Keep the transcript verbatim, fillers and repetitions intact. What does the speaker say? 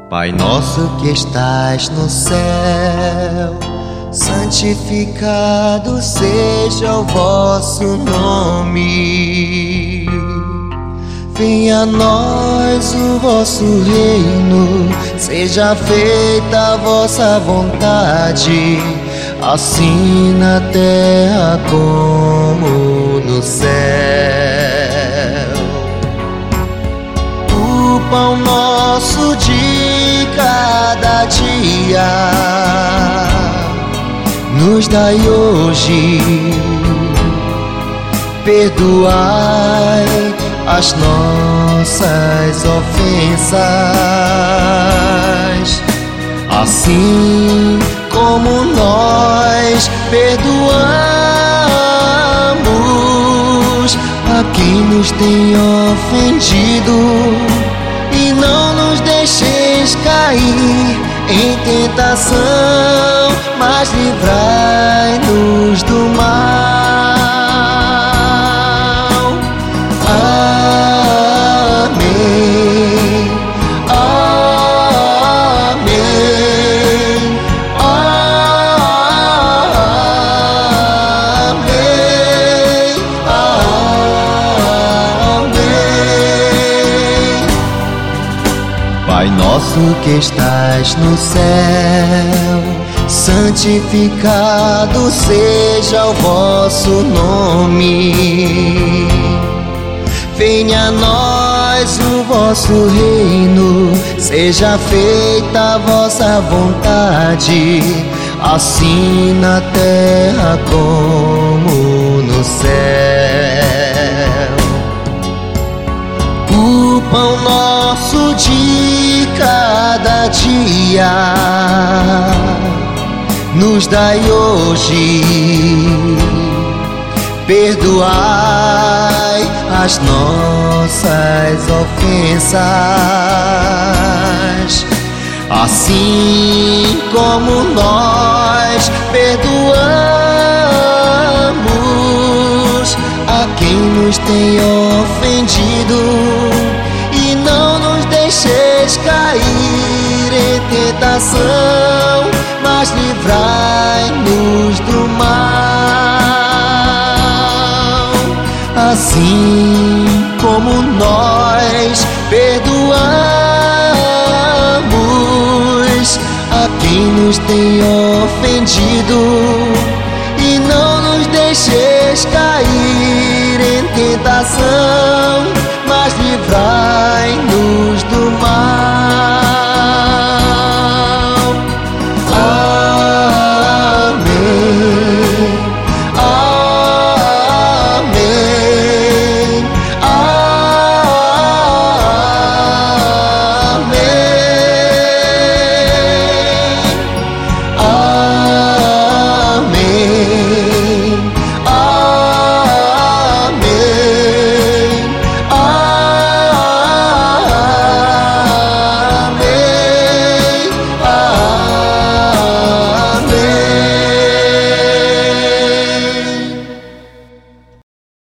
Pai nosso que estás no céu, santificado seja o vosso nome. Venha a nós o vosso reino, seja feita a vossa vontade, assim na terra como no céu. O pão nosso de cada dia nos dai hoje, perdoai as nossas ofensas, assim como nós perdoamos a quem nos tem ofendido, e não nos deixeis cair em tentação, mas livrai-nos do mal. Amém, amém, amém, amém. Pai nosso que estás no céu, santificado seja o vosso nome. Venha a nós o vosso reino, seja feita a vossa vontade, assim na terra como no céu. O pão nosso de cada dia nos dai hoje, perdoai as nossas ofensas, assim como nós perdoamos a quem nos tem ofendido, e não nos deixeis cair em tentação, mas livrai-nos do mal. Assim como nós perdoamos a quem nos tem ofendido, e não nos deixeis cair em tentação,